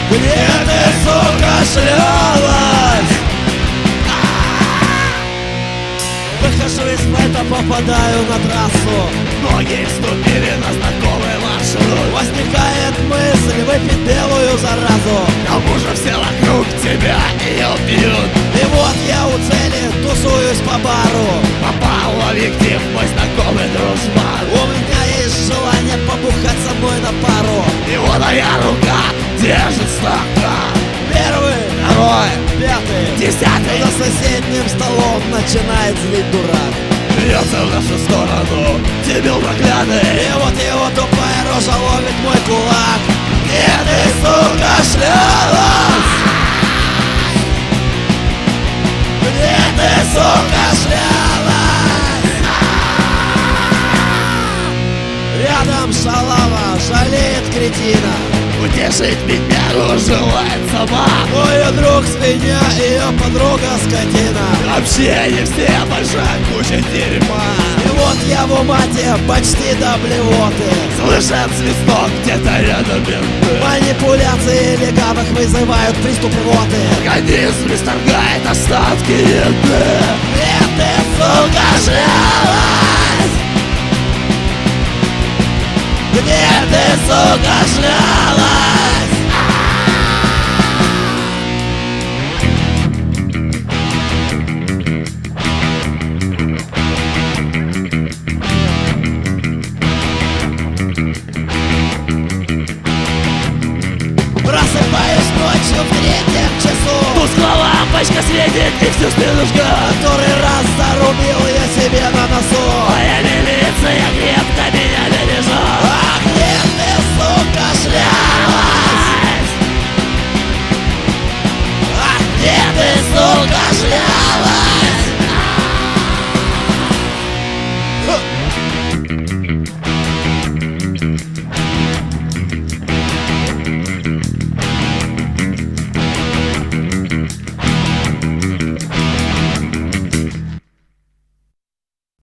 Где ты, сука, шлялась? Выхожу из флайта, попадаю на трассу. Ноги ступили на знакомый маршрут. Возникает мысль выпить белую заразу. К тому же все вокруг тебя ее пьют. И вот я у цели, тусуюсь по бару. Попал в объектив мой знакомый дружбан. У меня есть желание побухать со мной на пару. Его моя рука держит стакан. Первый, Второй, пятый, 10-й. за соседним столом начинает злить дурак. Бьется в нашу сторону, дебил проклятый. И вот его тупая рожа ловит мой кулак. Где ты, сука, шлялась? Где ты, сука, шлялась? Рядом шалава жалеет кретина. Утешить беднягу желает сама. Мой друг свинья, ее подруга скотина. Вообще они все большая куча дерьма. И вот я в умате почти до блевоты. Слышат свисток где-то рядом менты. Манипуляции легавых вызывают приступ рвоты. Организм исторгает остатки еды. Где ты, сука, шлялась? Где ты, сука, шлялась? Просыпаюсь ночью в 3-м часу. Тусклая лампочка светит и всю спину жгет. Который раз зарубил я себе на носу. Моя милиция